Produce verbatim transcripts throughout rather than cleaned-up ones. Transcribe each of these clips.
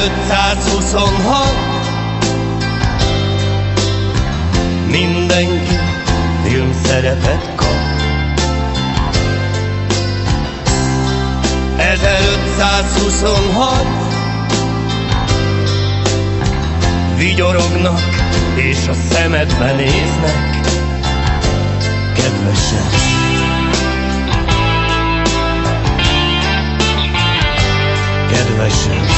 ezerötszázhuszonhat. Mindenki filmszerepet kap. ezerötszázhuszonhat. Vigyorognak és a szemedbe néznek, kedvesen. Kedvesen.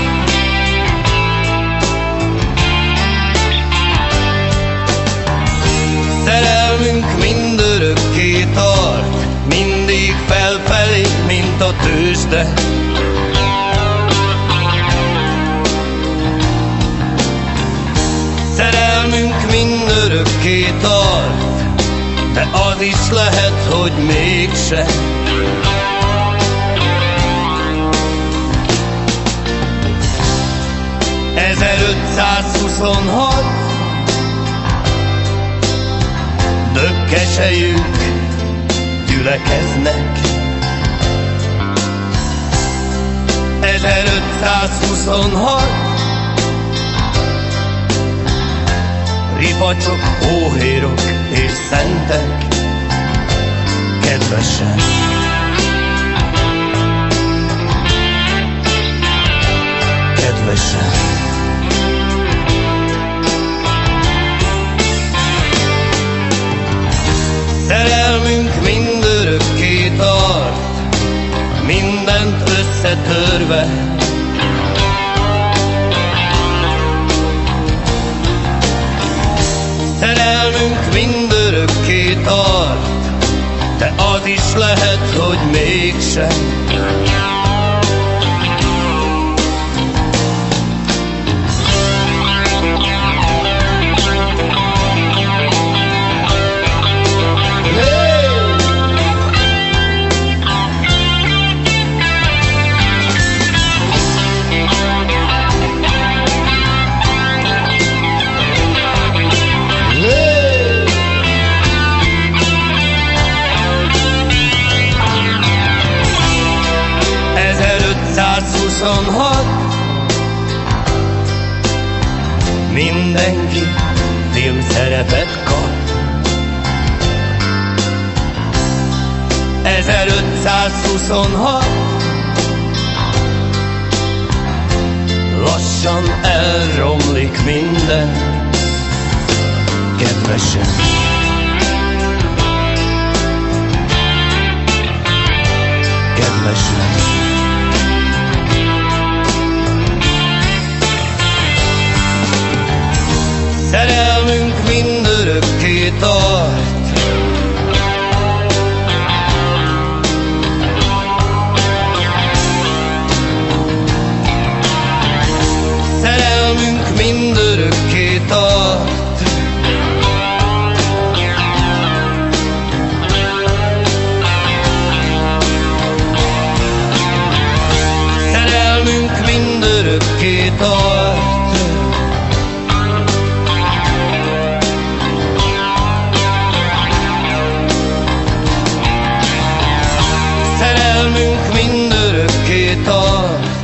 Szerelmünk mindörökké tart, mindig felfelé, mint a tőzsde. Szerelmünk mindörökké tart, de az is lehet, hogy mégse. ezerötszázhuszonhat. Dökkesejük gyülekeznek. ezerötszázhuszonhat. Ripacsok, hóhérok és szentek, kedvesen. Kedvesen. Szerelmünk mindörökké tart, mindent összetörve. Szerelmünk mindörökké tart, de az is lehet, hogy mégsem. ezerötszázhuszonhat. Mindenki filmszerepet kap. ezerötszázhuszonhat. Lassan elromlik minden, kedvesen. Kedvesen. Szerelmünk mindörökké tart. Szerelmünk mindörökké tart. Szerelmünk mindörökké tart. Szerelmünk mindörökké tart.